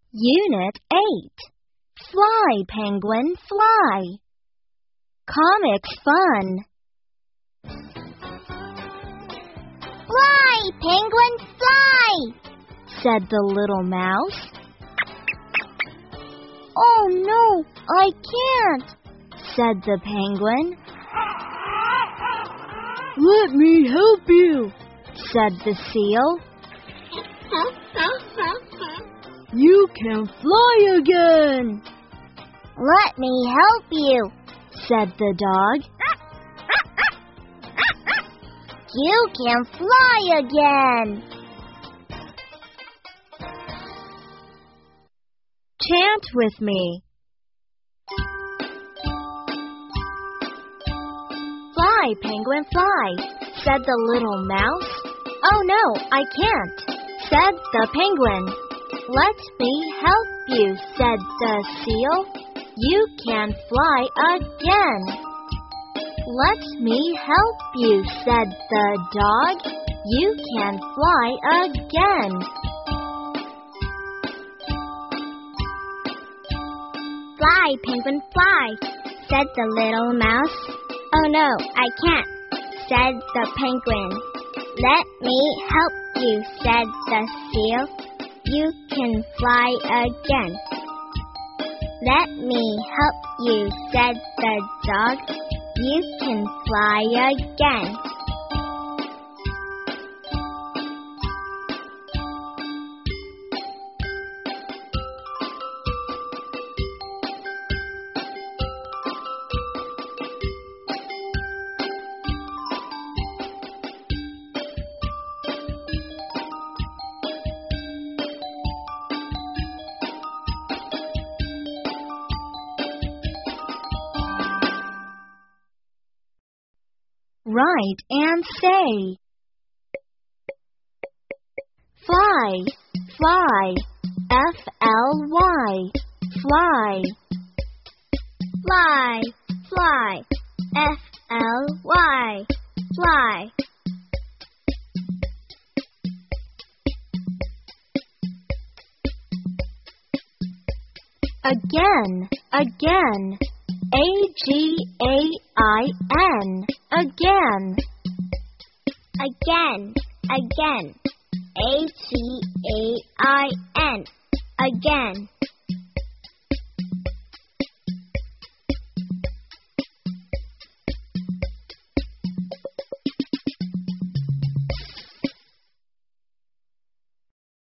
Unit 8. Fly, penguin, fly. Comics fun. Fly, penguin, fly, said the little mouse. Oh no, I can't, said the penguin. Let me help you, said the seal. You can fly again. Let me help you, said the dog. You can fly again. Chant with me. Fly, penguin, fly, said the little mouse. Oh no, I can't, said the penguin. Let me help you, said the seal. You can fly again. Let me help you, said the dog. You can fly again. Fly, penguin, fly, said the little mouse. Oh no, I can't, said the penguin. Let me help you, said the seal. You can fly again. Let me help you, said the dog. You can fly again. Write and say. Fly, fly, F-L-Y, fly. Fly, fly, F-L-Y, fly. Again, again, A-G-A-I-N, again. Again, again, A-G-A-I-N, again.